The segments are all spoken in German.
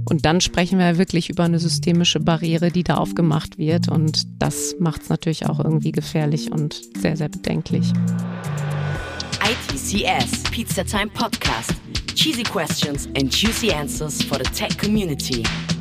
Und dann sprechen wir wirklich über eine systemische Barriere, die da aufgemacht wird. Und das macht es natürlich auch irgendwie gefährlich und sehr, sehr bedenklich. ITCS Pizza Time Podcast. Cheesy questions and juicy answers for the tech community.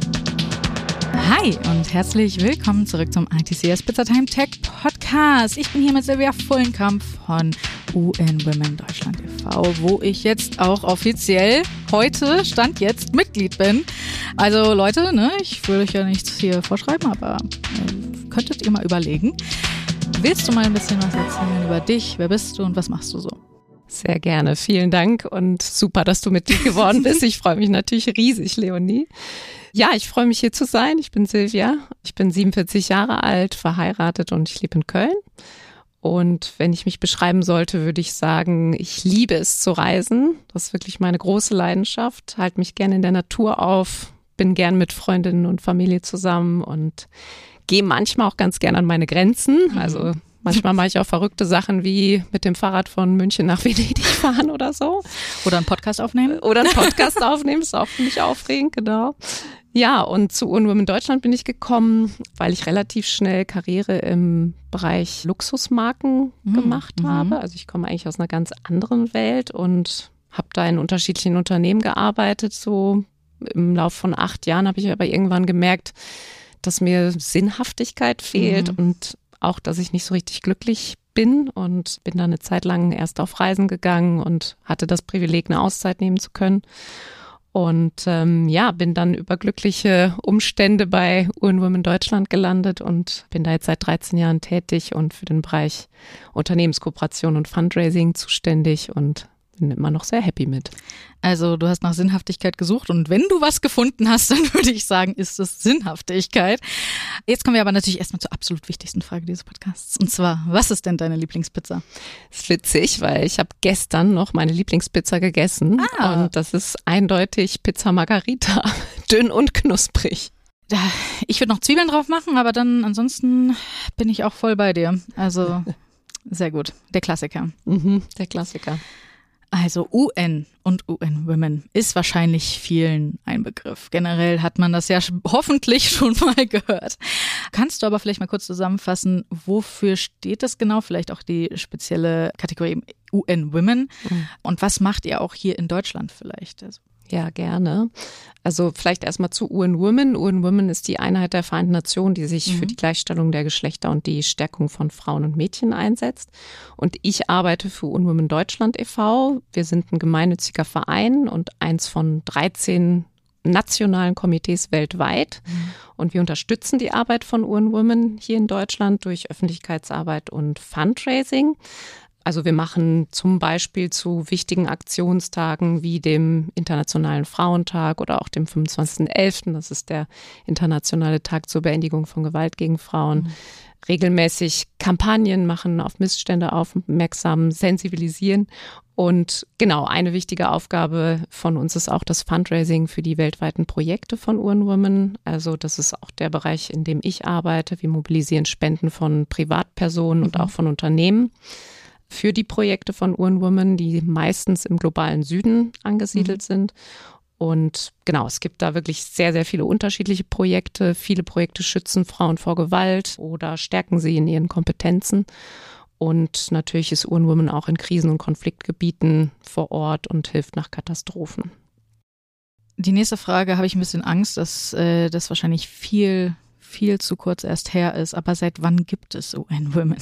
Hi und herzlich willkommen zurück zum ITCS Pizza Time Tech Podcast. Ich bin hier mit Silvia Fullenkamp von UN Women Deutschland e.V., wo ich jetzt auch offiziell heute, Stand jetzt, Mitglied bin. Also Leute, ich will euch ja nichts hier vorschreiben, aber könntet ihr mal überlegen. Willst du mal ein bisschen was erzählen über dich? Wer bist du und was machst du so? Sehr gerne, vielen Dank und super, dass du Mitglied geworden bist. Ich freue mich natürlich riesig, Leonie. Ja, ich freue mich hier zu sein. Ich bin Silvia, ich bin 47 Jahre alt, verheiratet und ich lebe in Köln. Und wenn ich mich beschreiben sollte, würde ich sagen, ich liebe es zu reisen. Das ist wirklich meine große Leidenschaft. Halte mich gerne in der Natur auf, bin gern mit Freundinnen und Familie zusammen und gehe manchmal auch ganz gern an meine Grenzen. Also manchmal mache ich auch verrückte Sachen wie mit dem Fahrrad von München nach Venedig fahren oder so. Oder einen Podcast aufnehmen. Ist auch für mich aufregend, genau. Ja, und zu UN Women Deutschland bin ich gekommen, weil ich relativ schnell Karriere im Bereich Luxusmarken gemacht habe. Also ich komme eigentlich aus einer ganz anderen Welt und habe da in unterschiedlichen Unternehmen gearbeitet. So im Laufe von 8 Jahren habe ich aber irgendwann gemerkt, dass mir Sinnhaftigkeit fehlt und auch, dass ich nicht so richtig glücklich bin und bin dann eine Zeit lang erst auf Reisen gegangen und hatte das Privileg, eine Auszeit nehmen zu können. Und bin dann über glückliche Umstände bei UN Women Deutschland gelandet und bin da jetzt seit 13 Jahren tätig und für den Bereich Unternehmenskooperation und Fundraising zuständig und bin immer noch sehr happy mit. Also du hast nach Sinnhaftigkeit gesucht und wenn du was gefunden hast, dann würde ich sagen, ist es Sinnhaftigkeit. Jetzt kommen wir aber natürlich erstmal zur absolut wichtigsten Frage dieses Podcasts. Und zwar, was ist denn deine Lieblingspizza? Das ist witzig, weil ich habe gestern noch meine Lieblingspizza gegessen und das ist eindeutig Pizza Margherita, dünn und knusprig. Ich würde noch Zwiebeln drauf machen, aber dann ansonsten bin ich auch voll bei dir. Also sehr gut, der Klassiker. Der Klassiker. Also UN und UN Women ist wahrscheinlich vielen ein Begriff. Generell hat man das ja hoffentlich schon mal gehört. Kannst du aber vielleicht mal kurz zusammenfassen, wofür steht das genau? Vielleicht auch die spezielle Kategorie UN Women. Und was macht ihr auch hier in Deutschland vielleicht? Ja, gerne. Also vielleicht erstmal zu UN Women. UN Women ist die Einheit der Vereinten Nationen, die sich für die Gleichstellung der Geschlechter und die Stärkung von Frauen und Mädchen einsetzt. Und ich arbeite für UN Women Deutschland e.V. Wir sind ein gemeinnütziger Verein und eins von 13 nationalen Komitees weltweit. Und wir unterstützen die Arbeit von UN Women hier in Deutschland durch Öffentlichkeitsarbeit und Fundraising. Also wir machen zum Beispiel zu wichtigen Aktionstagen wie dem Internationalen Frauentag oder auch dem 25.11., das ist der internationale Tag zur Beendigung von Gewalt gegen Frauen, regelmäßig Kampagnen machen, auf Missstände aufmerksam, sensibilisieren. Und genau, eine wichtige Aufgabe von uns ist auch das Fundraising für die weltweiten Projekte von UN Women. Also das ist auch der Bereich, in dem ich arbeite. Wir mobilisieren Spenden von Privatpersonen und auch von Unternehmen für die Projekte von UN Women, die meistens im globalen Süden angesiedelt sind. Und genau, es gibt da wirklich sehr, sehr viele unterschiedliche Projekte. Viele Projekte schützen Frauen vor Gewalt oder stärken sie in ihren Kompetenzen. Und natürlich ist UN Women auch in Krisen- und Konfliktgebieten vor Ort und hilft nach Katastrophen. Die nächste Frage habe ich ein bisschen Angst, dass das wahrscheinlich viel zu kurz erst her ist. Aber seit wann gibt es UN Women?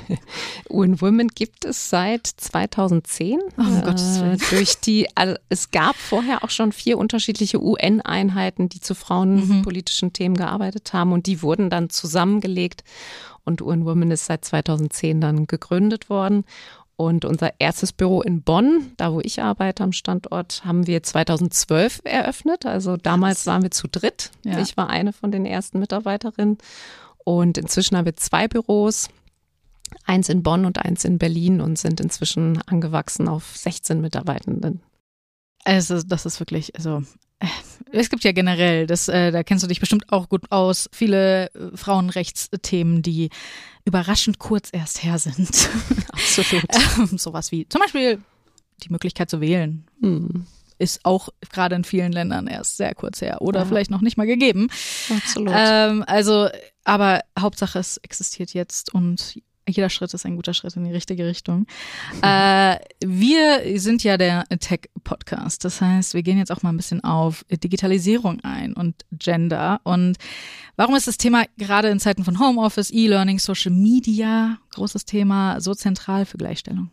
UN Women gibt es seit 2010. Um Gottes Willen. Also es gab vorher auch schon 4 unterschiedliche UN-Einheiten, die zu frauenpolitischen Themen gearbeitet haben. Und die wurden dann zusammengelegt. Und UN Women ist seit 2010 dann gegründet worden. Und unser erstes Büro in Bonn, da wo ich arbeite am Standort, haben wir 2012 eröffnet. Also damals waren wir zu dritt. Ja. Ich war eine von den ersten Mitarbeiterinnen. Und inzwischen haben wir 2 Büros, eins in Bonn und eins in Berlin und sind inzwischen angewachsen auf 16 Mitarbeitenden. Also das ist wirklich, es gibt ja generell, da kennst du dich bestimmt auch gut aus, viele Frauenrechtsthemen, die überraschend kurz erst her sind. Absolut. Sowas wie zum Beispiel die Möglichkeit zu wählen. ist auch gerade in vielen Ländern erst sehr kurz her oder vielleicht noch nicht mal gegeben. Absolut. Aber Hauptsache, es existiert jetzt und jeder Schritt ist ein guter Schritt in die richtige Richtung. Wir sind ja der Tech-Podcast. Das heißt, wir gehen jetzt auch mal ein bisschen auf Digitalisierung ein und Gender. Und warum ist das Thema gerade in Zeiten von Homeoffice, E-Learning, Social Media, großes Thema, so zentral für Gleichstellung?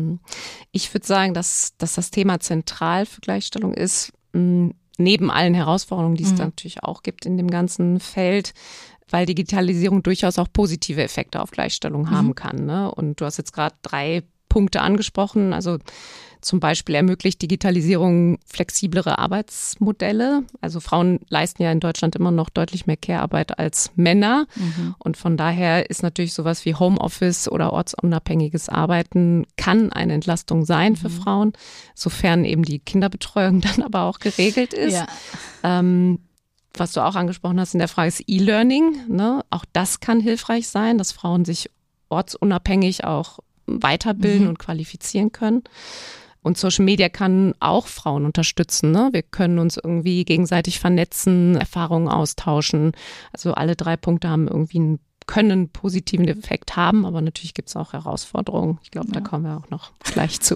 Ich würde sagen, dass das Thema zentral für Gleichstellung ist, neben allen Herausforderungen, die es da natürlich auch gibt in dem ganzen Feld, weil Digitalisierung durchaus auch positive Effekte auf Gleichstellung haben kann. Ne? Und du hast jetzt gerade 3 Punkte angesprochen. Also zum Beispiel ermöglicht Digitalisierung flexiblere Arbeitsmodelle. Also Frauen leisten ja in Deutschland immer noch deutlich mehr Care-Arbeit als Männer. Und von daher ist natürlich sowas wie Homeoffice oder ortsunabhängiges Arbeiten kann eine Entlastung sein für Frauen, sofern eben die Kinderbetreuung dann aber auch geregelt ist. Ja. Was du auch angesprochen hast in der Frage ist E-Learning. Ne? Auch das kann hilfreich sein, dass Frauen sich ortsunabhängig auch weiterbilden und qualifizieren können. Und Social Media kann auch Frauen unterstützen. Ne? Wir können uns irgendwie gegenseitig vernetzen, Erfahrungen austauschen. Also alle 3 Punkte haben irgendwie einen positiven Effekt haben, aber natürlich gibt es auch Herausforderungen. Ich glaube, da kommen wir auch noch gleich zu.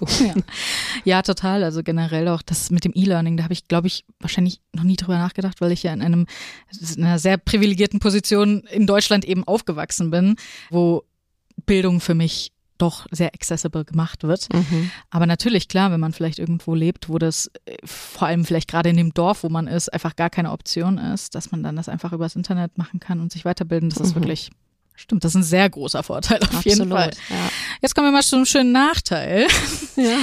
Ja, total. Also generell auch das mit dem E-Learning, da habe ich, glaube ich, wahrscheinlich noch nie drüber nachgedacht, weil ich ja in einer sehr privilegierten Position in Deutschland eben aufgewachsen bin, wo Bildung für mich doch sehr accessible gemacht wird. Aber natürlich, klar, wenn man vielleicht irgendwo lebt, wo das vor allem vielleicht gerade in dem Dorf, wo man ist, einfach gar keine Option ist, dass man dann das einfach übers Internet machen kann und sich weiterbilden, das ist wirklich, stimmt, das ist ein sehr großer Vorteil auf jeden Fall. Ja. Jetzt kommen wir mal zu einem schönen Nachteil. Ja.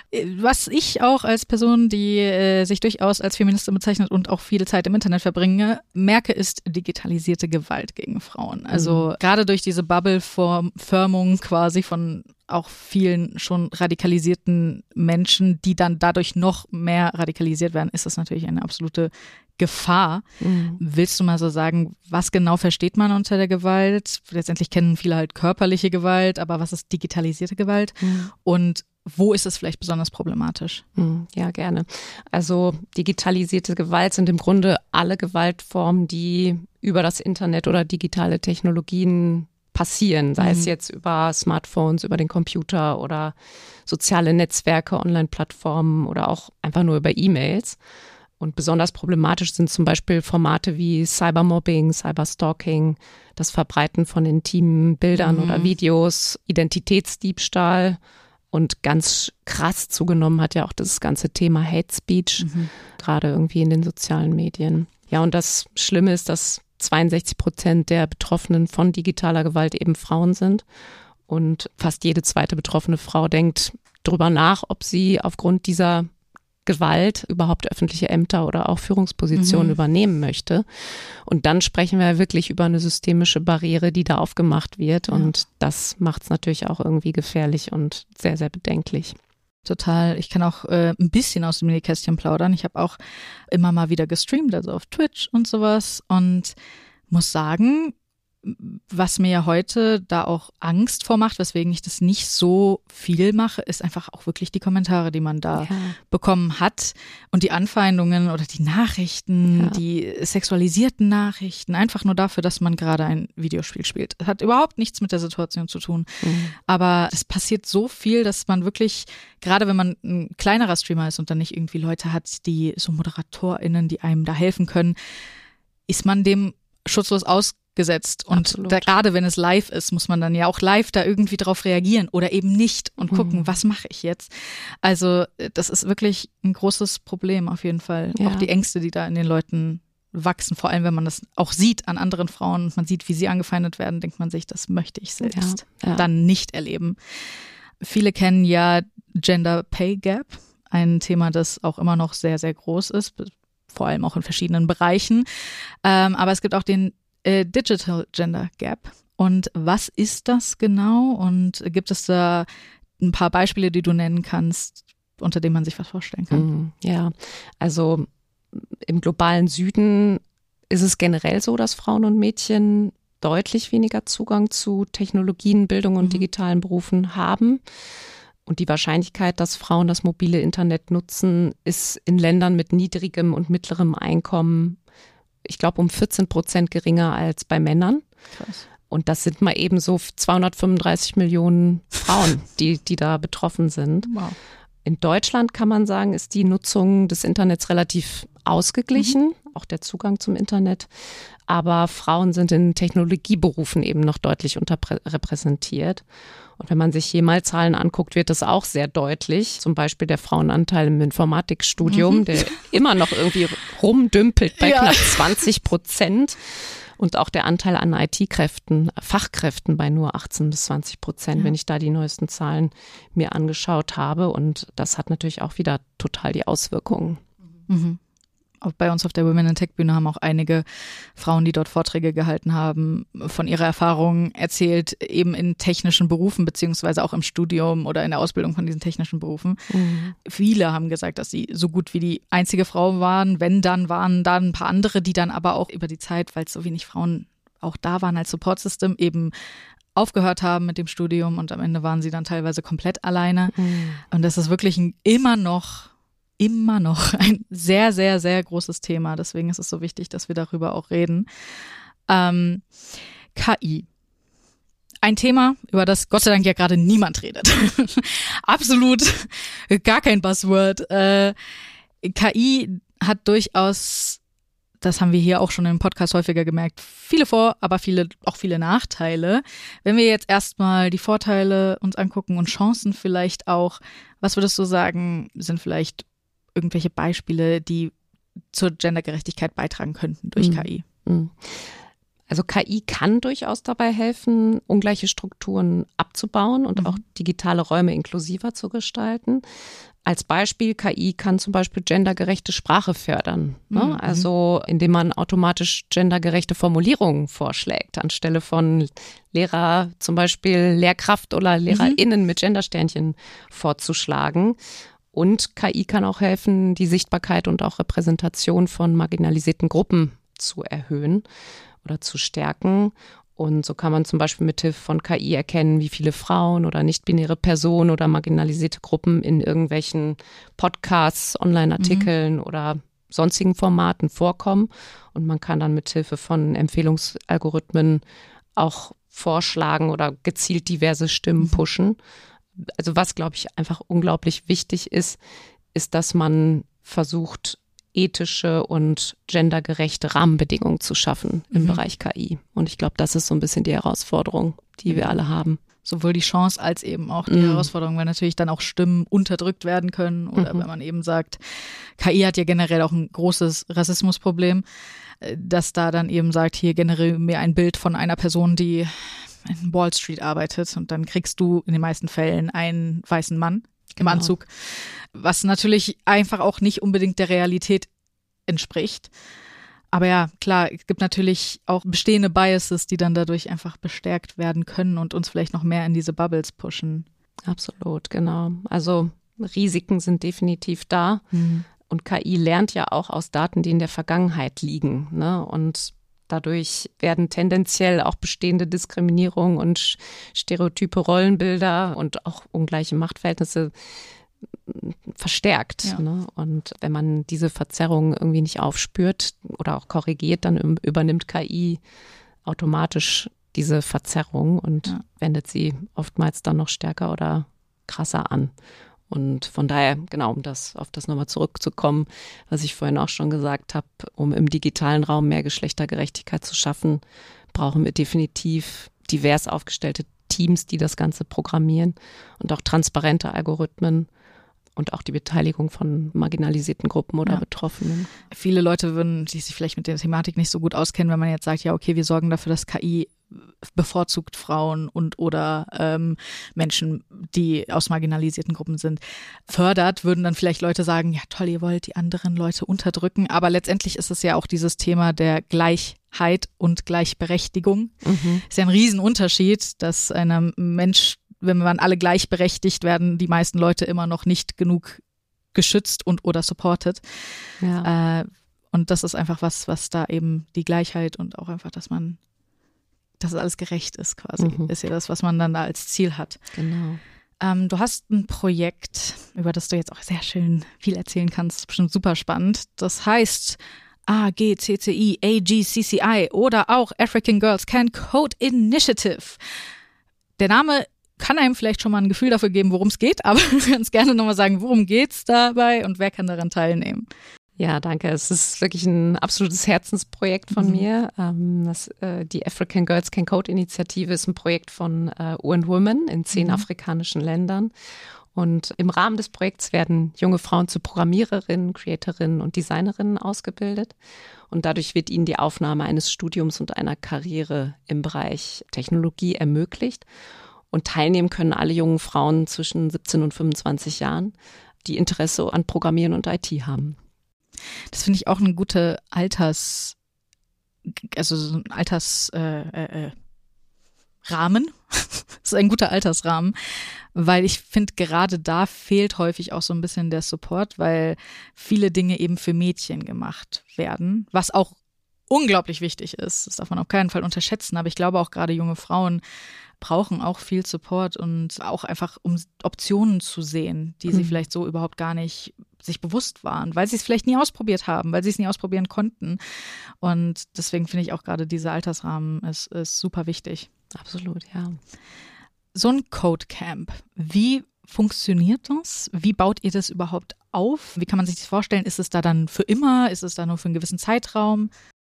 Was ich auch als Person, die sich durchaus als Feministin bezeichnet und auch viel Zeit im Internet verbringe, merke, ist digitalisierte Gewalt gegen Frauen. Also gerade durch diese Bubble-Formung quasi von auch vielen schon radikalisierten Menschen, die dann dadurch noch mehr radikalisiert werden, ist das natürlich eine absolute Gefahr. Willst du mal so sagen, was genau versteht man unter der Gewalt? Letztendlich kennen viele halt körperliche Gewalt, aber was ist digitalisierte Gewalt? Und wo ist es vielleicht besonders problematisch? Ja, gerne. Also digitalisierte Gewalt sind im Grunde alle Gewaltformen, die über das Internet oder digitale Technologien passieren, sei es jetzt über Smartphones, über den Computer oder soziale Netzwerke, Online-Plattformen oder auch einfach nur über E-Mails. Und besonders problematisch sind zum Beispiel Formate wie Cybermobbing, Cyberstalking, das Verbreiten von intimen Bildern oder Videos, Identitätsdiebstahl. Und ganz krass zugenommen hat ja auch das ganze Thema Hate Speech, gerade irgendwie in den sozialen Medien. Ja, und das Schlimme ist, dass 62% der Betroffenen von digitaler Gewalt eben Frauen sind. Und fast jede zweite betroffene Frau denkt drüber nach, ob sie aufgrund dieser Gewalt überhaupt öffentliche Ämter oder auch Führungspositionen übernehmen möchte. Und dann sprechen wir wirklich über eine systemische Barriere, die da aufgemacht wird. Und das macht es natürlich auch irgendwie gefährlich und sehr, sehr bedenklich. Total. Ich kann auch ein bisschen aus dem Nähkästchen plaudern. Ich habe auch immer mal wieder gestreamt, also auf Twitch und sowas. Und muss sagen, was mir ja heute da auch Angst vormacht, weswegen ich das nicht so viel mache, ist einfach auch wirklich die Kommentare, die man da bekommen hat und die Anfeindungen oder die Nachrichten, die sexualisierten Nachrichten, einfach nur dafür, dass man gerade ein Videospiel spielt. Das hat überhaupt nichts mit der Situation zu tun. Aber es passiert so viel, dass man wirklich, gerade wenn man ein kleinerer Streamer ist und dann nicht irgendwie Leute hat, die so ModeratorInnen, die einem da helfen können, ist man dem schutzlos ausgesetzt. Und gerade wenn es live ist, muss man dann ja auch live da irgendwie drauf reagieren oder eben nicht und gucken, was mache ich jetzt? Also das ist wirklich ein großes Problem auf jeden Fall. Ja. Auch die Ängste, die da in den Leuten wachsen, vor allem wenn man das auch sieht an anderen Frauen und man sieht, wie sie angefeindet werden, denkt man sich, das möchte ich selbst dann nicht erleben. Viele kennen ja Gender Pay Gap, ein Thema, das auch immer noch sehr, sehr groß ist, vor allem auch in verschiedenen Bereichen. Aber es gibt auch den Digital Gender Gap. Und was ist das genau? Und gibt es da ein paar Beispiele, die du nennen kannst, unter denen man sich was vorstellen kann? Ja, also im globalen Süden ist es generell so, dass Frauen und Mädchen deutlich weniger Zugang zu Technologien, Bildung und digitalen Berufen haben. Und die Wahrscheinlichkeit, dass Frauen das mobile Internet nutzen, ist in Ländern mit niedrigem und mittlerem Einkommen, ich glaube, um 14% geringer als bei Männern. Krass. Und das sind mal eben so 235 Millionen Frauen, die da betroffen sind. Wow. In Deutschland kann man sagen, ist die Nutzung des Internets relativ ausgeglichen, auch der Zugang zum Internet. Aber Frauen sind in Technologieberufen eben noch deutlich unterrepräsentiert. Und wenn man sich hier mal Zahlen anguckt, wird das auch sehr deutlich. Zum Beispiel der Frauenanteil im Informatikstudium, der immer noch irgendwie rumdümpelt bei knapp 20%. Und auch der Anteil an IT-Kräften, Fachkräften bei nur 18-20%, wenn ich da die neuesten Zahlen mir angeschaut habe. Und das hat natürlich auch wieder total die Auswirkungen. Mhm. Auch bei uns auf der Women in Tech Bühne haben auch einige Frauen, die dort Vorträge gehalten haben, von ihrer Erfahrung erzählt, eben in technischen Berufen, beziehungsweise auch im Studium oder in der Ausbildung von diesen technischen Berufen. Mhm. Viele haben gesagt, dass sie so gut wie die einzige Frau waren. Wenn, dann waren da ein paar andere, die dann aber auch über die Zeit, weil es so wenig Frauen auch da waren als Support-System, eben aufgehört haben mit dem Studium und am Ende waren sie dann teilweise komplett alleine. Mhm. Und das ist wirklich immer noch ein sehr, sehr, sehr großes Thema. Deswegen ist es so wichtig, dass wir darüber auch reden. KI. Ein Thema, über das Gott sei Dank ja gerade niemand redet. Absolut gar kein Buzzword. KI hat durchaus, das haben wir hier auch schon im Podcast häufiger gemerkt, viele aber auch viele Nachteile. Wenn wir jetzt erstmal die Vorteile uns angucken und Chancen vielleicht auch, was würdest du sagen, sind vielleicht irgendwelche Beispiele, die zur Gendergerechtigkeit beitragen könnten durch KI? Also KI kann durchaus dabei helfen, ungleiche Strukturen abzubauen und auch digitale Räume inklusiver zu gestalten. Als Beispiel, KI kann zum Beispiel gendergerechte Sprache fördern. Ne? Also indem man automatisch gendergerechte Formulierungen vorschlägt, anstelle von Lehrer zum Beispiel Lehrkraft oder LehrerInnen mit Gendersternchen vorzuschlagen. Und KI kann auch helfen, die Sichtbarkeit und auch Repräsentation von marginalisierten Gruppen zu erhöhen oder zu stärken. Und so kann man zum Beispiel mithilfe von KI erkennen, wie viele Frauen oder nicht-binäre Personen oder marginalisierte Gruppen in irgendwelchen Podcasts, Online-Artikeln oder sonstigen Formaten vorkommen. Und man kann dann mithilfe von Empfehlungsalgorithmen auch vorschlagen oder gezielt diverse Stimmen pushen. Also was, glaube ich, einfach unglaublich wichtig ist, dass man versucht, ethische und gendergerechte Rahmenbedingungen zu schaffen im Bereich KI. Und ich glaube, das ist so ein bisschen die Herausforderung, die wir alle haben. Sowohl die Chance als eben auch die Herausforderung, weil natürlich dann auch Stimmen unterdrückt werden können. Oder wenn man eben sagt, KI hat ja generell auch ein großes Rassismusproblem, dass da dann eben sagt, hier generiere mir ein Bild von einer Person, die in Wall Street arbeitet und dann kriegst du in den meisten Fällen einen weißen Mann im Anzug, was natürlich einfach auch nicht unbedingt der Realität entspricht. Aber ja, klar, es gibt natürlich auch bestehende Biases, die dann dadurch einfach bestärkt werden können und uns vielleicht noch mehr in diese Bubbles pushen. Absolut, genau. Also Risiken sind definitiv da und KI lernt ja auch aus Daten, die in der Vergangenheit liegen, ne? Und dadurch werden tendenziell auch bestehende Diskriminierung und stereotype Rollenbilder und auch ungleiche Machtverhältnisse verstärkt. Ja. Ne? Und wenn man diese Verzerrung irgendwie nicht aufspürt oder auch korrigiert, dann übernimmt KI automatisch diese Verzerrung und wendet sie oftmals dann noch stärker oder krasser an. Und von daher, genau, um auf das nochmal zurückzukommen, was ich vorhin auch schon gesagt habe, um im digitalen Raum mehr Geschlechtergerechtigkeit zu schaffen, brauchen wir definitiv divers aufgestellte Teams, die das Ganze programmieren und auch transparente Algorithmen und auch die Beteiligung von marginalisierten Gruppen oder Betroffenen. Viele Leute würden, die sich vielleicht mit der Thematik nicht so gut auskennen, wenn man jetzt sagt, ja okay, wir sorgen dafür, dass KI bevorzugt Frauen und oder Menschen, die aus marginalisierten Gruppen sind, fördert, würden dann vielleicht Leute sagen, ja toll, ihr wollt die anderen Leute unterdrücken, aber letztendlich ist es ja auch dieses Thema der Gleichheit und Gleichberechtigung. Ist ja ein Riesenunterschied, dass einem Mensch, wenn man alle gleichberechtigt, werden die meisten Leute immer noch nicht genug geschützt und oder supported. Ja. Und das ist einfach was da eben die Gleichheit und auch einfach, dass es alles gerecht ist quasi, ist ja das, was man dann da als Ziel hat. Genau. Du hast ein Projekt, über das du jetzt auch sehr schön viel erzählen kannst. Das ist bestimmt super spannend. Das heißt AGCCI, AGCCI oder auch African Girls Can Code Initiative. Der Name kann einem vielleicht schon mal ein Gefühl dafür geben, worum es geht, aber du kannst gerne nochmal sagen, worum geht's dabei und wer kann daran teilnehmen? Ja, danke. Es ist wirklich ein absolutes Herzensprojekt von mir. Die African Girls Can Code Initiative ist ein Projekt von UN Women in 10 afrikanischen Ländern. Und im Rahmen des Projekts werden junge Frauen zu Programmiererinnen, Creatorinnen und Designerinnen ausgebildet. Und dadurch wird ihnen die Aufnahme eines Studiums und einer Karriere im Bereich Technologie ermöglicht. Und teilnehmen können alle jungen Frauen zwischen 17 und 25 Jahren, die Interesse an Programmieren und IT haben. Das finde ich auch eine gute Rahmen. Das ist ein guter Altersrahmen, weil ich finde, gerade da fehlt häufig auch so ein bisschen der Support, weil viele Dinge eben für Mädchen gemacht werden, was auch unglaublich wichtig ist. Das darf man auf keinen Fall unterschätzen, aber ich glaube auch gerade junge Frauen brauchen auch viel Support und auch einfach, um Optionen zu sehen, die sie vielleicht so überhaupt gar nicht sich bewusst waren, weil sie es vielleicht nie ausprobiert haben, weil sie es nie ausprobieren konnten. Und deswegen finde ich auch gerade dieser Altersrahmen ist super wichtig. Absolut, ja. So ein Codecamp, wie funktioniert das? Wie baut ihr das überhaupt auf? Wie kann man sich das vorstellen? Ist es da dann für immer? Ist es da nur für einen gewissen Zeitraum?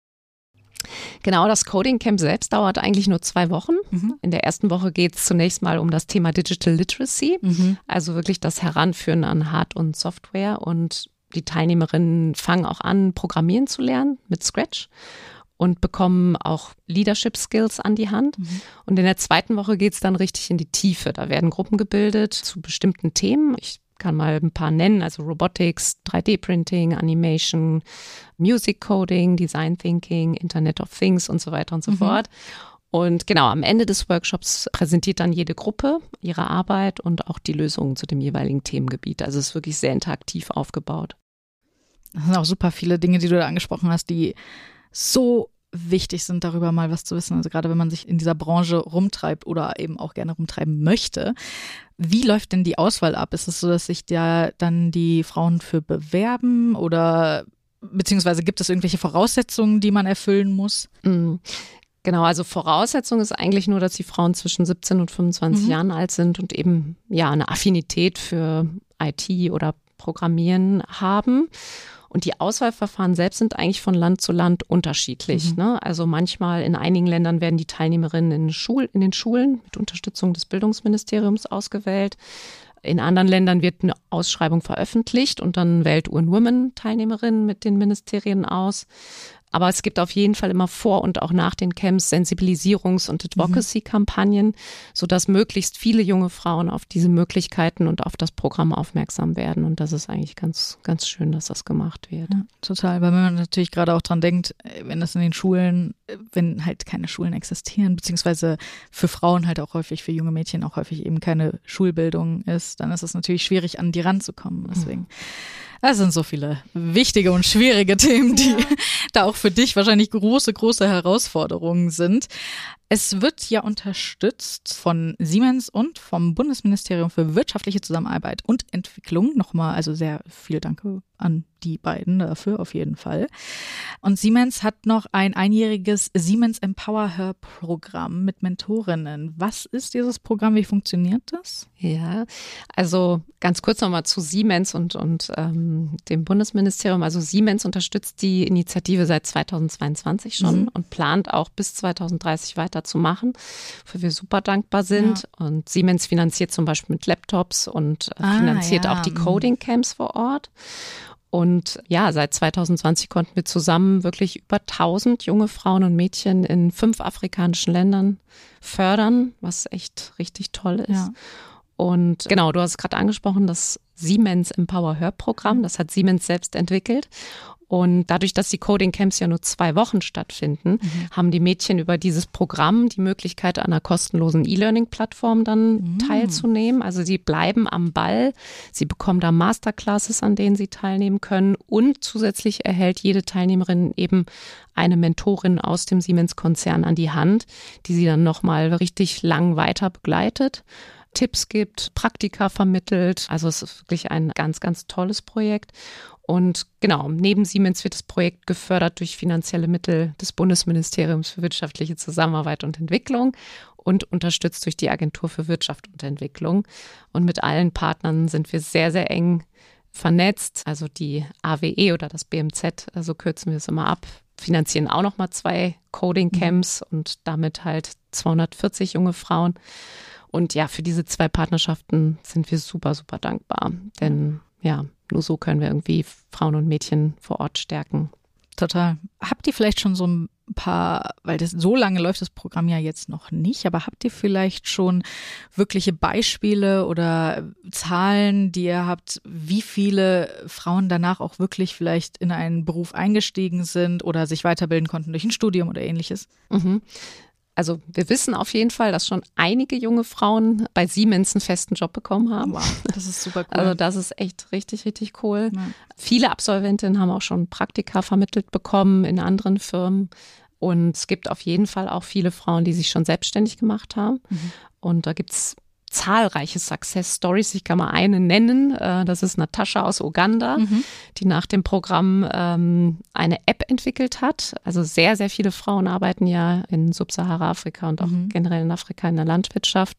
Genau, das Coding Camp selbst dauert eigentlich nur 2 Wochen. In der ersten Woche geht es zunächst mal um das Thema Digital Literacy, also wirklich das Heranführen an Hard- und Software. Und die Teilnehmerinnen fangen auch an, Programmieren zu lernen mit Scratch und bekommen auch Leadership Skills an die Hand. Und in der zweiten Woche geht es dann richtig in die Tiefe. Da werden Gruppen gebildet zu bestimmten Themen. Ich kann mal ein paar nennen, also Robotics, 3D-Printing, Animation, Music Coding, Design Thinking, Internet of Things und so weiter und so fort. Und genau, am Ende des Workshops präsentiert dann jede Gruppe ihre Arbeit und auch die Lösungen zu dem jeweiligen Themengebiet. Also es ist wirklich sehr interaktiv aufgebaut. Das sind auch super viele Dinge, die du da angesprochen hast, die so wichtig sind, darüber mal was zu wissen. Also gerade wenn man sich in dieser Branche rumtreibt oder eben auch gerne rumtreiben möchte. Wie läuft denn die Auswahl ab? Ist es so, dass sich da dann die Frauen für bewerben oder beziehungsweise gibt es irgendwelche Voraussetzungen, die man erfüllen muss? Genau, also Voraussetzung ist eigentlich nur, dass die Frauen zwischen 17 und 25 Jahren alt sind und eben ja eine Affinität für IT oder Programmieren haben. Und die Auswahlverfahren selbst sind eigentlich von Land zu Land unterschiedlich. Ne? Also manchmal in einigen Ländern werden die Teilnehmerinnen in den Schulen mit Unterstützung des Bildungsministeriums ausgewählt. In anderen Ländern wird eine Ausschreibung veröffentlicht und dann wählt UN Women Teilnehmerinnen mit den Ministerien aus. Aber es gibt auf jeden Fall immer vor und auch nach den Camps Sensibilisierungs- und Advocacy-Kampagnen, sodass möglichst viele junge Frauen auf diese Möglichkeiten und auf das Programm aufmerksam werden. Und das ist eigentlich ganz, ganz schön, dass das gemacht wird. Ja, total, weil man natürlich gerade auch dran denkt, wenn das in den Schulen, wenn halt keine Schulen existieren, beziehungsweise für Frauen halt auch häufig, für junge Mädchen auch häufig eben keine Schulbildung ist, dann ist es natürlich schwierig, an die ranzukommen. Deswegen. Das sind so viele wichtige und schwierige Themen, die da auch für dich wahrscheinlich große, große Herausforderungen sind. Es wird ja unterstützt von Siemens und vom Bundesministerium für wirtschaftliche Zusammenarbeit und Entwicklung. Nochmal, also sehr viel Danke an die beiden dafür auf jeden Fall. Und Siemens hat noch ein einjähriges Siemens Empower Her Programm mit Mentorinnen. Was ist dieses Programm? Wie funktioniert das? Ja, also ganz kurz nochmal zu Siemens und dem Bundesministerium. Also Siemens unterstützt die Initiative seit 2022 schon und plant auch bis 2030 weiterzumachen, wofür wir super dankbar sind. Ja. Und Siemens finanziert zum Beispiel mit Laptops und finanziert auch die Coding-Camps vor Ort. Und ja, seit 2020 konnten wir zusammen wirklich über 1000 junge Frauen und Mädchen in 5 afrikanischen Ländern fördern, was echt richtig toll ist. Ja. Und genau, du hast es gerade angesprochen, das Siemens Empower Her Programm, das hat Siemens selbst entwickelt. Und dadurch, dass die Coding Camps ja nur 2 Wochen stattfinden, haben die Mädchen über dieses Programm die Möglichkeit, an einer kostenlosen E-Learning-Plattform dann teilzunehmen. Also sie bleiben am Ball, sie bekommen da Masterclasses, an denen sie teilnehmen können und zusätzlich erhält jede Teilnehmerin eben eine Mentorin aus dem Siemens-Konzern an die Hand, die sie dann nochmal richtig lang weiter begleitet. Tipps gibt, Praktika vermittelt. Also es ist wirklich ein ganz, ganz tolles Projekt. Und genau, neben Siemens wird das Projekt gefördert durch finanzielle Mittel des Bundesministeriums für wirtschaftliche Zusammenarbeit und Entwicklung und unterstützt durch die Agentur für Wirtschaft und Entwicklung. Und mit allen Partnern sind wir sehr, sehr eng vernetzt. Also die AWE oder das BMZ, so kürzen wir es immer ab, finanzieren auch nochmal 2 Coding-Camps und damit halt 240 junge Frauen. Und ja, für diese 2 Partnerschaften sind wir super, super dankbar. Denn ja, nur so können wir irgendwie Frauen und Mädchen vor Ort stärken. Total. Habt ihr vielleicht schon so ein paar, weil so lange läuft das Programm ja jetzt noch nicht, aber habt ihr vielleicht schon wirkliche Beispiele oder Zahlen, die ihr habt, wie viele Frauen danach auch wirklich vielleicht in einen Beruf eingestiegen sind oder sich weiterbilden konnten durch ein Studium oder ähnliches? Mhm. Also wir wissen auf jeden Fall, dass schon einige junge Frauen bei Siemens einen festen Job bekommen haben. Wow, das ist super cool. Also das ist echt richtig, richtig cool. Ja. Viele Absolventinnen haben auch schon Praktika vermittelt bekommen in anderen Firmen. Und es gibt auf jeden Fall auch viele Frauen, die sich schon selbstständig gemacht haben. Mhm. Und da gibt es zahlreiche Success Stories. Ich kann mal eine nennen. Das ist Natascha aus Uganda, die nach dem Programm eine App entwickelt hat. Also sehr, sehr viele Frauen arbeiten ja in Subsahara-Afrika und auch generell in Afrika in der Landwirtschaft.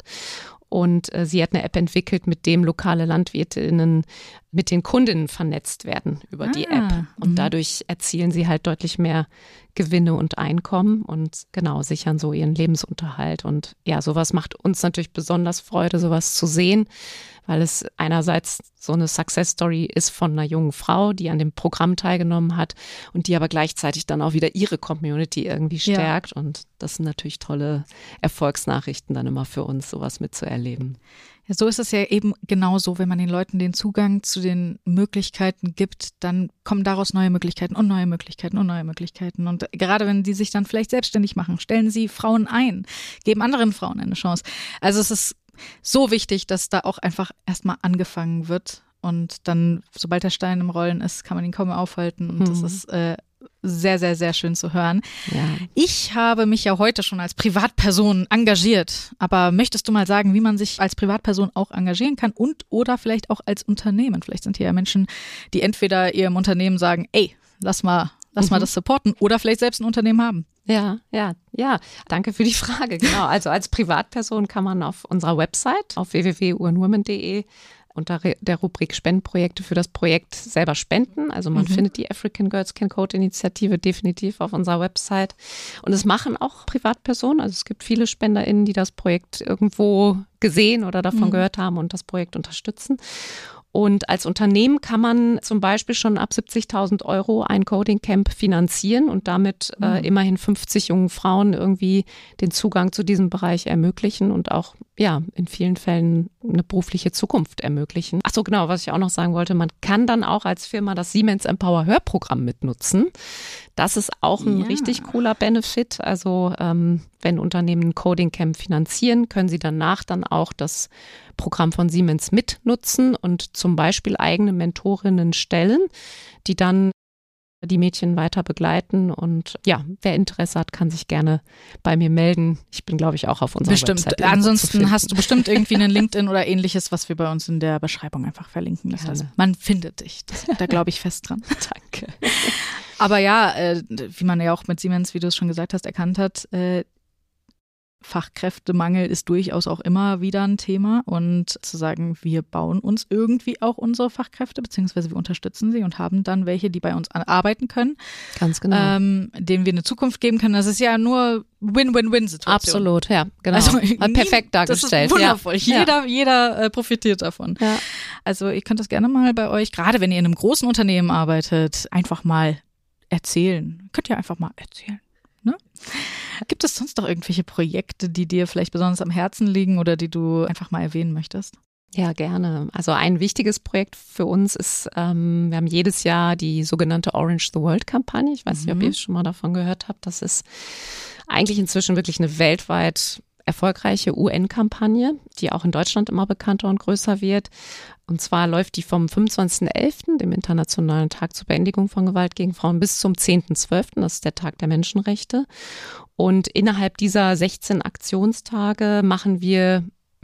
Und sie hat eine App entwickelt, mit dem lokale LandwirtInnen mit den Kundinnen vernetzt werden über die App. Und dadurch erzielen sie halt deutlich mehr Gewinne und Einkommen und genau sichern so ihren Lebensunterhalt. Und ja, sowas macht uns natürlich besonders Freude, sowas zu sehen, weil es einerseits so eine Success Story ist von einer jungen Frau, die an dem Programm teilgenommen hat und die aber gleichzeitig dann auch wieder ihre Community irgendwie stärkt. Ja. Und das sind natürlich tolle Erfolgsnachrichten dann immer für uns, sowas mitzuerleben. Ja, so ist es ja eben genauso, wenn man den Leuten den Zugang zu den Möglichkeiten gibt, dann kommen daraus neue Möglichkeiten und neue Möglichkeiten und neue Möglichkeiten. Und gerade wenn die sich dann vielleicht selbstständig machen, stellen sie Frauen ein, geben anderen Frauen eine Chance. Also es ist so wichtig, dass da auch einfach erstmal angefangen wird und dann, sobald der Stein im Rollen ist, kann man ihn kaum mehr aufhalten und das ist sehr, sehr, sehr schön zu hören. Ja. Ich habe mich ja heute schon als Privatperson engagiert, aber möchtest du mal sagen, wie man sich als Privatperson auch engagieren kann und oder vielleicht auch als Unternehmen? Vielleicht sind hier ja Menschen, die entweder ihrem Unternehmen sagen, ey, lass mal das supporten oder vielleicht selbst ein Unternehmen haben. Ja. Danke für die Frage. Genau. Also als Privatperson kann man auf unserer Website auf www.uernwomen.de unter der Rubrik Spendenprojekte für das Projekt selber spenden. Also man findet die African Girls Can Code Initiative definitiv auf unserer Website. Und es machen auch Privatpersonen. Also es gibt viele SpenderInnen, die das Projekt irgendwo gesehen oder davon gehört haben und das Projekt unterstützen. Und als Unternehmen kann man zum Beispiel schon ab 70.000 € ein Coding Camp finanzieren und damit immerhin 50 jungen Frauen irgendwie den Zugang zu diesem Bereich ermöglichen und auch in vielen Fällen eine berufliche Zukunft ermöglichen. Ach so, genau, was ich auch noch sagen wollte, man kann dann auch als Firma das Siemens Empower Hörprogramm mitnutzen. Das ist auch ein richtig cooler Benefit. Also wenn Unternehmen ein Coding Camp finanzieren, können sie danach dann auch das Programm von Siemens mitnutzen und zum Beispiel eigene Mentorinnen stellen, die dann die Mädchen weiter begleiten. Und ja, wer Interesse hat, kann sich gerne bei mir melden. Ich bin, glaube ich, auch auf unserer Website. Ansonsten hast du bestimmt irgendwie einen LinkedIn oder ähnliches, was wir bei uns in der Beschreibung einfach verlinken lassen. Also man findet dich. Da glaube ich fest dran. Danke. Aber ja, wie man ja auch mit Siemens, wie du es schon gesagt hast, erkannt hat, Fachkräftemangel ist durchaus auch immer wieder ein Thema und zu sagen, wir bauen uns irgendwie auch unsere Fachkräfte, beziehungsweise wir unterstützen sie und haben dann welche, die bei uns arbeiten können. Ganz genau. Denen wir eine Zukunft geben können. Das ist ja nur Win-Win-Win-Situation. Absolut, ja, genau. Also, perfekt dargestellt. Das ist wundervoll. Ja. Jeder profitiert davon. Ja. Also ihr könnt das gerne mal bei euch, gerade wenn ihr in einem großen Unternehmen arbeitet, einfach mal erzählen. Könnt ihr einfach mal erzählen. Ne? Gibt es sonst noch irgendwelche Projekte, die dir vielleicht besonders am Herzen liegen oder die du einfach mal erwähnen möchtest? Ja, gerne. Also ein wichtiges Projekt für uns ist, wir haben jedes Jahr die sogenannte Orange the World-Kampagne. Ich weiß nicht, ob ihr schon mal davon gehört habt. Das ist eigentlich inzwischen wirklich eine weltweit erfolgreiche UN-Kampagne, die auch in Deutschland immer bekannter und größer wird. Und zwar läuft die vom 25.11., dem Internationalen Tag zur Beendigung von Gewalt gegen Frauen, bis zum 10.12., das ist der Tag der Menschenrechte. Und innerhalb dieser 16 Aktionstage machen wir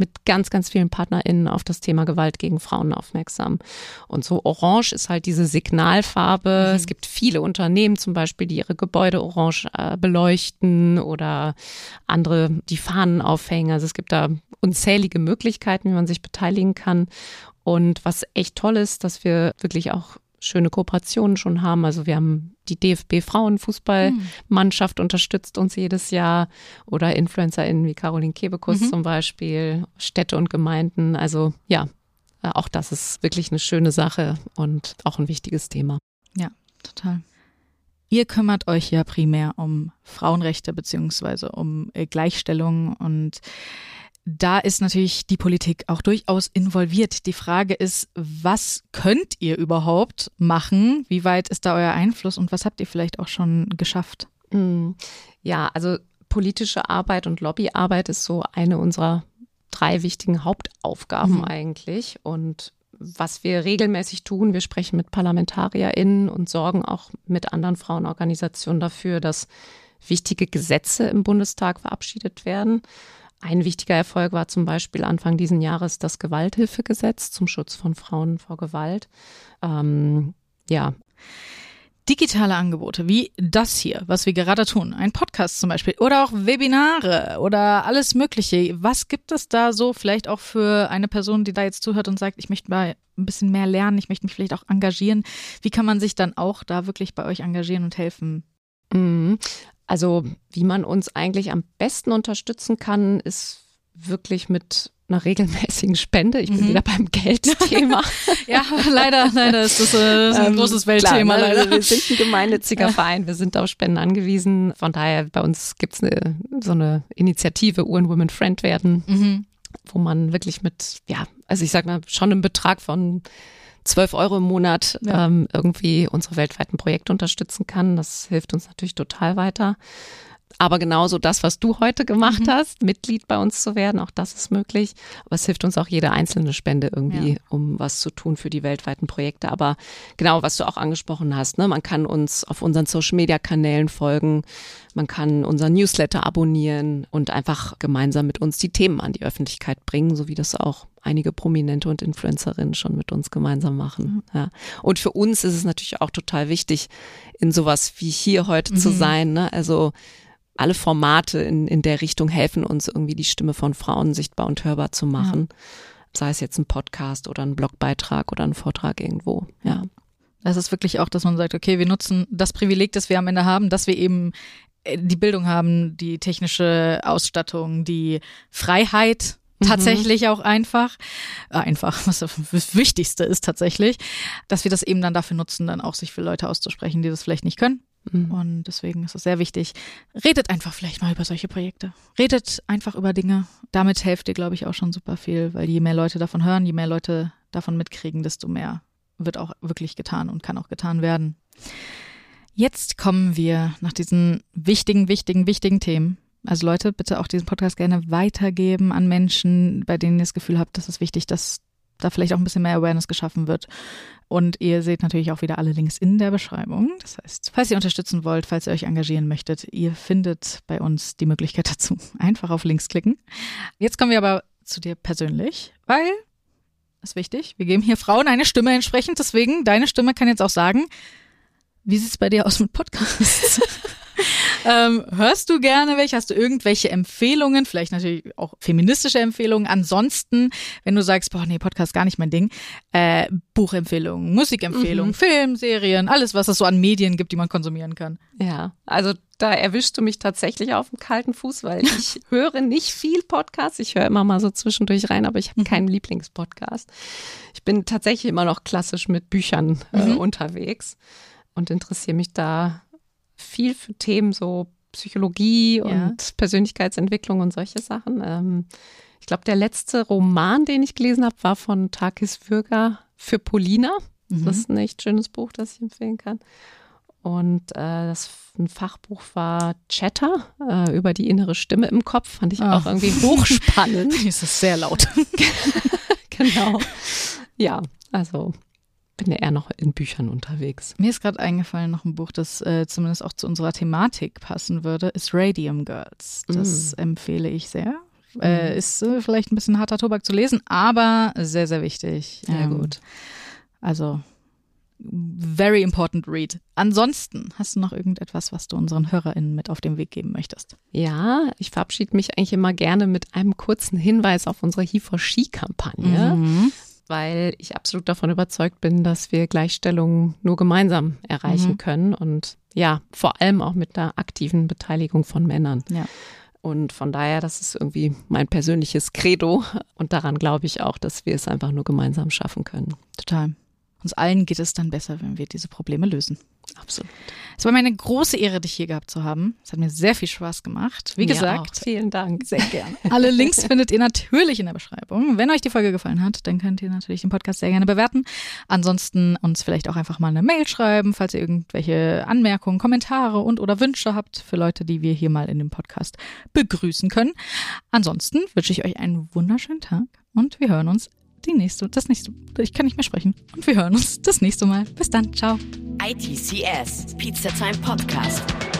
mit ganz, ganz vielen PartnerInnen auf das Thema Gewalt gegen Frauen aufmerksam. Und so orange ist halt diese Signalfarbe. Es gibt viele Unternehmen zum Beispiel, die ihre Gebäude orange beleuchten oder andere, die Fahnen aufhängen. Also es gibt da unzählige Möglichkeiten, wie man sich beteiligen kann. Und was echt toll ist, dass wir wirklich auch schöne Kooperationen schon haben. Also wir haben die DFB-Frauenfußballmannschaft unterstützt uns jedes Jahr oder InfluencerInnen wie Caroline Kebekus zum Beispiel, Städte und Gemeinden. Also ja, auch das ist wirklich eine schöne Sache und auch ein wichtiges Thema. Ja, total. Ihr kümmert euch ja primär um Frauenrechte beziehungsweise um Gleichstellung und da ist natürlich die Politik auch durchaus involviert. Die Frage ist, was könnt ihr überhaupt machen? Wie weit ist da euer Einfluss und was habt ihr vielleicht auch schon geschafft? Ja, also politische Arbeit und Lobbyarbeit ist so eine unserer 3 wichtigen Hauptaufgaben eigentlich. Und was wir regelmäßig tun, wir sprechen mit ParlamentarierInnen und sorgen auch mit anderen Frauenorganisationen dafür, dass wichtige Gesetze im Bundestag verabschiedet werden. Ein wichtiger Erfolg war zum Beispiel Anfang diesen Jahres das Gewalthilfegesetz zum Schutz von Frauen vor Gewalt. Ja. Digitale Angebote wie das hier, was wir gerade tun, ein Podcast zum Beispiel oder auch Webinare oder alles Mögliche. Was gibt es da so vielleicht auch für eine Person, die da jetzt zuhört und sagt, ich möchte mal ein bisschen mehr lernen, ich möchte mich vielleicht auch engagieren. Wie kann man sich dann auch da wirklich bei euch engagieren und helfen? Also wie man uns eigentlich am besten unterstützen kann, ist wirklich mit einer regelmäßigen Spende. Ich bin wieder beim Geldthema. Ja, leider ist das ein großes Weltthema. Klar, leider. Wir sind ein gemeinnütziger Verein, wir sind auf Spenden angewiesen. Von daher, bei uns gibt es so eine Initiative, UN Women Friend werden, wo man wirklich mit, ja, also ich sag mal, schon einen Betrag von 12 € im Monat irgendwie unsere weltweiten Projekte unterstützen kann. Das hilft uns natürlich total weiter. Aber genauso das, was du heute gemacht hast, Mitglied bei uns zu werden, auch das ist möglich. Aber es hilft uns auch jede einzelne Spende irgendwie, um was zu tun für die weltweiten Projekte. Aber genau, was du auch angesprochen hast, ne, man kann uns auf unseren Social-Media-Kanälen folgen, man kann unseren Newsletter abonnieren und einfach gemeinsam mit uns die Themen an die Öffentlichkeit bringen, so wie das auch einige Prominente und Influencerinnen schon mit uns gemeinsam machen. Ja. Und für uns ist es natürlich auch total wichtig, in sowas wie hier heute zu sein, ne? Also alle Formate in der Richtung helfen uns irgendwie die Stimme von Frauen sichtbar und hörbar zu machen. Ja. Sei es jetzt ein Podcast oder ein Blogbeitrag oder ein Vortrag irgendwo. Ja. Das ist wirklich auch, dass man sagt, okay, wir nutzen das Privileg, das wir am Ende haben, dass wir eben die Bildung haben, die technische Ausstattung, die Freiheit tatsächlich auch einfach, was das Wichtigste ist tatsächlich, dass wir das eben dann dafür nutzen, dann auch sich für Leute auszusprechen, die das vielleicht nicht können. Und deswegen ist es sehr wichtig. Redet einfach vielleicht mal über solche Projekte. Redet einfach über Dinge. Damit helft ihr, glaube ich, auch schon super viel, weil je mehr Leute davon hören, je mehr Leute davon mitkriegen, desto mehr wird auch wirklich getan und kann auch getan werden. Jetzt kommen wir nach diesen wichtigen Themen. Also Leute, bitte auch diesen Podcast gerne weitergeben an Menschen, bei denen ihr das Gefühl habt, das ist wichtig, dass da vielleicht auch ein bisschen mehr Awareness geschaffen wird. Und ihr seht natürlich auch wieder alle Links in der Beschreibung. Das heißt, falls ihr unterstützen wollt, falls ihr euch engagieren möchtet, ihr findet bei uns die Möglichkeit dazu. Einfach auf Links klicken. Jetzt kommen wir aber zu dir persönlich, weil, das ist wichtig, wir geben hier Frauen eine Stimme entsprechend. Deswegen, deine Stimme kann jetzt auch sagen, wie sieht es bei dir aus mit Podcasts? Hörst du gerne welche? Hast du irgendwelche Empfehlungen? Vielleicht natürlich auch feministische Empfehlungen. Ansonsten, wenn du sagst, boah, nee, Podcast gar nicht mein Ding, Buchempfehlungen, Musikempfehlungen, Film, Serien, alles, was es so an Medien gibt, die man konsumieren kann. Ja, also da erwischst du mich tatsächlich auf dem kalten Fuß, weil ich höre nicht viel Podcasts. Ich höre immer mal so zwischendurch rein, aber ich habe keinen Lieblingspodcast. Ich bin tatsächlich immer noch klassisch mit Büchern unterwegs und interessiere mich da viel für Themen so Psychologie und Persönlichkeitsentwicklung und solche Sachen. Ich glaube, der letzte Roman, den ich gelesen habe, war von Takis Würger für Polina. Das ist ein echt schönes Buch, das ich empfehlen kann. Und ein Fachbuch war Chatter über die innere Stimme im Kopf. Fand ich auch irgendwie hochspannend. Das ist sehr laut. Genau. Ja, also bin ja eher noch in Büchern unterwegs. Mir ist gerade eingefallen, noch ein Buch, das zumindest auch zu unserer Thematik passen würde, ist Radium Girls. Das empfehle ich sehr. Ist vielleicht ein bisschen harter Tobak zu lesen, aber sehr, sehr wichtig. Sehr gut. Also very important read. Ansonsten, hast du noch irgendetwas, was du unseren HörerInnen mit auf den Weg geben möchtest? Ja, ich verabschiede mich eigentlich immer gerne mit einem kurzen Hinweis auf unsere He4She-Kampagne, weil ich absolut davon überzeugt bin, dass wir Gleichstellung nur gemeinsam erreichen können und ja, vor allem auch mit der aktiven Beteiligung von Männern. Ja. Und von daher, das ist irgendwie mein persönliches Credo und daran glaube ich auch, dass wir es einfach nur gemeinsam schaffen können. Total. Uns allen geht es dann besser, wenn wir diese Probleme lösen. Absolut. Es war mir eine große Ehre, dich hier gehabt zu haben. Es hat mir sehr viel Spaß gemacht. Wie gesagt, vielen Dank. Sehr gerne. Alle Links findet ihr natürlich in der Beschreibung. Wenn euch die Folge gefallen hat, dann könnt ihr natürlich den Podcast sehr gerne bewerten. Ansonsten uns vielleicht auch einfach mal eine Mail schreiben, falls ihr irgendwelche Anmerkungen, Kommentare und oder Wünsche habt für Leute, die wir hier mal in dem Podcast begrüßen können. Ansonsten wünsche ich euch einen wunderschönen Tag und wir hören uns ich kann nicht mehr sprechen. Und wir hören uns das nächste Mal. Bis dann. Ciao. ITCS, Pizza Time Podcast.